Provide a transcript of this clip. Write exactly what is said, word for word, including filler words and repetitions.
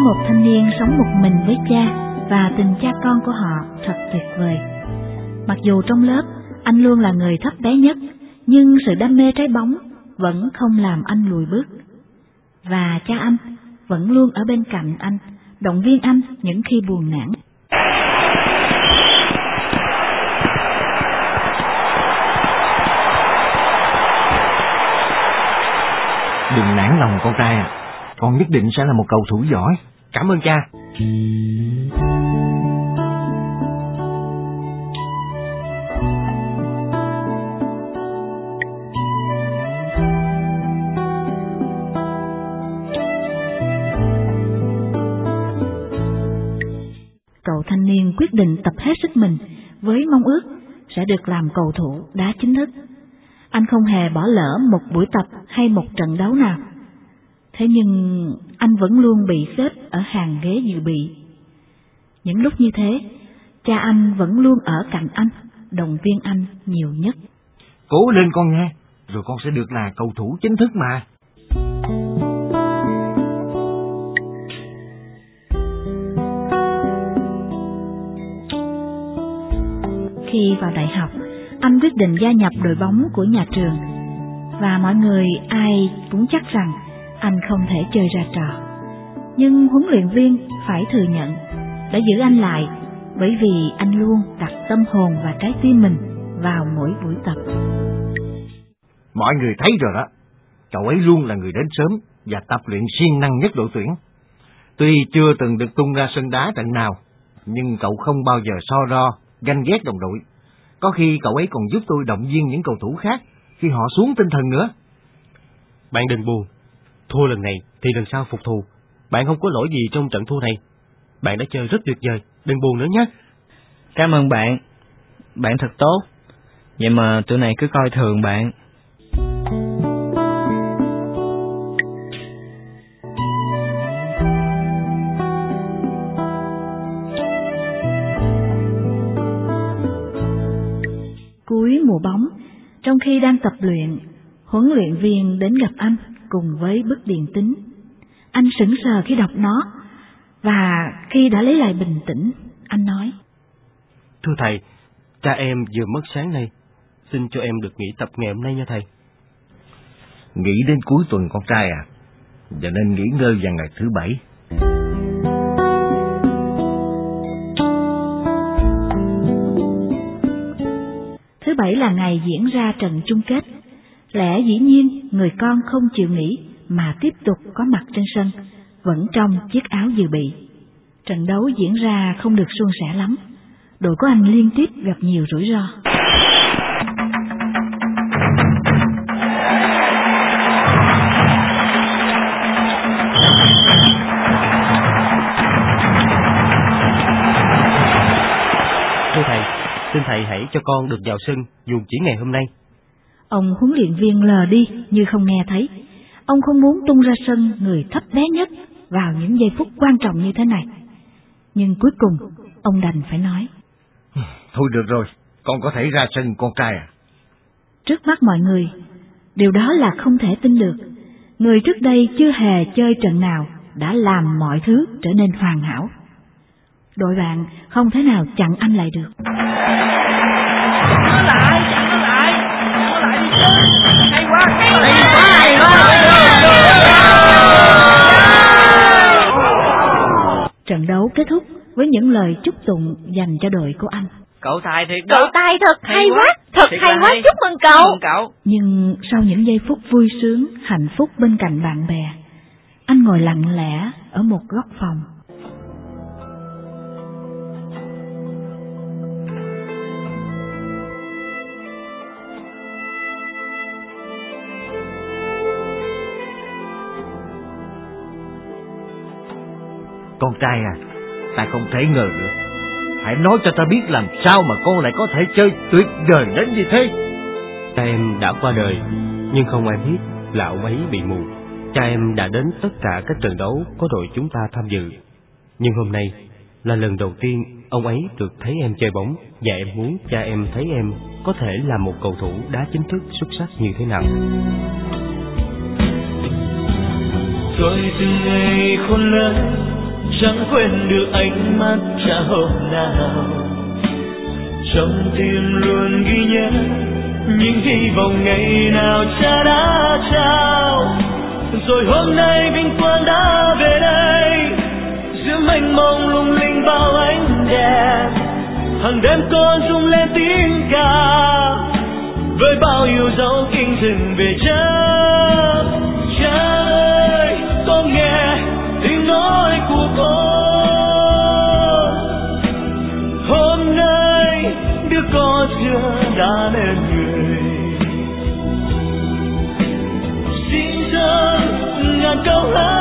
một thanh niên sống một mình với cha và tình cha con của họ thật tuyệt vời. Mặc dù trong lớp anh luôn là người thấp bé nhất, nhưng sự đam mê trái bóng vẫn không làm anh lùi bước. Và cha anh vẫn luôn ở bên cạnh anh, động viên anh những khi buồn nản. Đừng nản lòng con trai à, con nhất định sẽ là một cầu thủ giỏi. Cảm ơn cha. Cậu thanh niên quyết định tập hết sức mình với mong ước sẽ được làm cầu thủ đá chính thức. Anh không hề bỏ lỡ một buổi tập hay một trận đấu nào. Thế nhưng anh vẫn luôn bị xếp ở hàng ghế dự bị. Những lúc như thế, cha anh vẫn luôn ở cạnh anh, động viên anh nhiều nhất. Cố lên con nghe, rồi con sẽ được là cầu thủ chính thức mà. Khi vào đại học, anh quyết định gia nhập đội bóng của nhà trường. Và mọi người ai cũng chắc rằng anh không thể chơi ra trò. Nhưng huấn luyện viên phải thừa nhận đã giữ anh lại, bởi vì anh luôn đặt tâm hồn và trái tim mình vào mỗi buổi tập. Mọi người thấy rồi đó, cậu ấy luôn là người đến sớm và tập luyện siêng năng nhất đội tuyển. Tuy chưa từng được tung ra sân đá trận nào, nhưng cậu không bao giờ so ro, ganh ghét đồng đội. Có khi cậu ấy còn giúp tôi động viên những cầu thủ khác khi họ xuống tinh thần nữa. Bạn đừng buồn, thua lần này thì lần sau phục thù. Bạn không có lỗi gì trong trận thua này. Bạn đã chơi rất tuyệt vời, đừng buồn nữa nhé. Cảm ơn bạn, bạn thật tốt. Vậy mà tụi này cứ coi thường bạn. Cuối mùa bóng, trong khi đang tập luyện, huấn luyện viên đến gặp anh cùng với bức điện tín. Anh sững sờ khi đọc nó, và khi đã lấy lại bình tĩnh, anh nói: Thưa thầy, cha em vừa mất sáng nay, xin cho em được nghỉ tập ngày hôm nay nha thầy. Nghỉ đến cuối tuần con trai à, và nên nghỉ ngơi vào ngày thứ bảy. Thứ bảy là ngày diễn ra trận chung kết. Lẽ dĩ nhiên người con không chịu nghỉ mà tiếp tục có mặt trên sân, vẫn trong chiếc áo dự bị. Trận đấu diễn ra không được suôn sẻ lắm. Đội của anh liên tiếp gặp nhiều rủi ro. Thưa thầy, xin thầy hãy cho con được vào sân dù chỉ ngày hôm nay. Ông huấn luyện viên lờ đi như không nghe thấy. Ông không muốn tung ra sân người thấp bé nhất vào những giây phút quan trọng như thế này. Nhưng cuối cùng, ông đành phải nói: Thôi được rồi, con có thể ra sân con trai à. Trước mắt mọi người, điều đó là không thể tin được. Người trước đây chưa hề chơi trận nào đã làm mọi thứ trở nên hoàn hảo. Đội bạn không thể nào chặn anh lại được. Nó lại, nó lại, nó lại đi chứ. Hay quá, hay quá, hay quá, hay quá. Trận đấu kết thúc với những lời chúc tụng dành cho đội của anh. Cậu tài thiệt đó. Cậu tài thật hay, hay quá, thật thiệt hay quá, hay. chúc mừng cậu. Chúc mừng cậu. Nhưng sau những giây phút vui sướng, hạnh phúc bên cạnh bạn bè, anh ngồi lặng lẽ ở một góc phòng. Con trai à, ta không thể ngờ được. Hãy nói cho ta biết làm sao mà con lại có thể chơi tuyệt vời đến như thế. Cha em đã qua đời, nhưng không ai biết là ông ấy bị mù. Cha em đã đến tất cả các trận đấu có đội chúng ta tham dự. Nhưng hôm nay là lần đầu tiên ông ấy được thấy em chơi bóng, và em muốn cha em thấy em có thể là một cầu thủ đá chính thức xuất sắc như thế nào. Rồi từng ngày khôn lớn chẳng quên được ánh mắt cha hôm nào. Trong tim luôn ghi nhớ những hy vọng ngày nào cha đã trao. Rồi hôm nay vinh quang đã về đây, giữa mênh mông lung linh bao ánh đèn. Hàng đêm con rung lên tiếng ca, với bao nhiêu dấu kinh dừng về cha. Cha ơi, con nghe tiếng nói của con. Hôm nay đứa con chưa đã nên người. Xin dâng ngàn câu hát